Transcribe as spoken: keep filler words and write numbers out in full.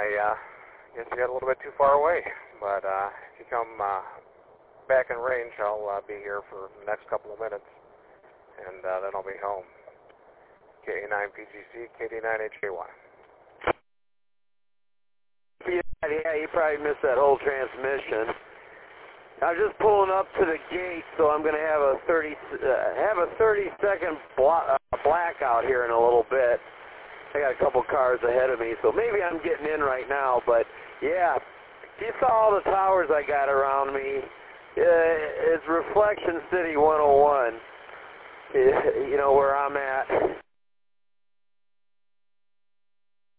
uh, guess I got a little bit too far away. But uh, if you come uh, back in range, I'll uh, be here for the next couple of minutes, and uh, then I'll be home. K A nine P G C, K D nine H A Y. Yeah, you probably missed that whole transmission. I'm just pulling up to the gate, so I'm going to have a thirty uh, have a thirty second blo- uh, blackout here in a little bit. I got a couple cars ahead of me, so maybe I'm getting in right now. But yeah, you saw all the towers I got around me. Uh, it's Reflection City one oh one. You know where I'm at.